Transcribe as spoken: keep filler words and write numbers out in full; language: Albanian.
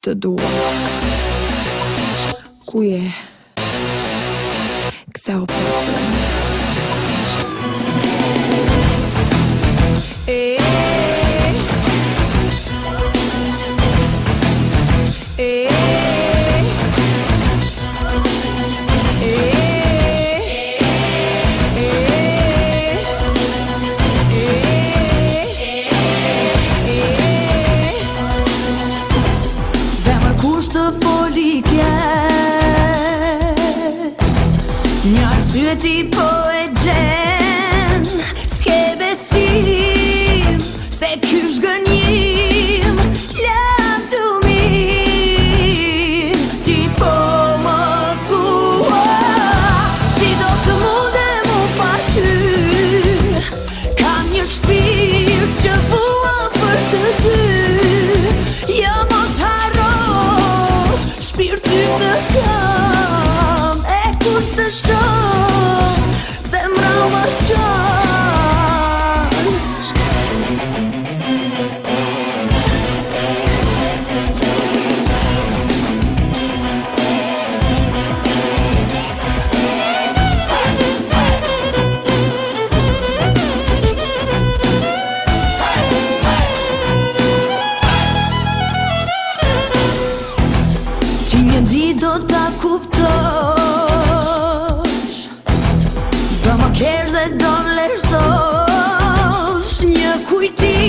të dua. Ku je? Ktheu patën. E E Kush të foli kjet, një arsye ti po e gjen, s'ke besim se ky shgënjim lam të mirë. Ti po më thua si do të mundem u pa ty, kam një shpirt që bua për të dy. Jo mos harro shpirti të kam, e kur se shoh zemra më qan. Ti një ditë do ta kuptosh, zë më kesh dhe do vlerësosh një kujtim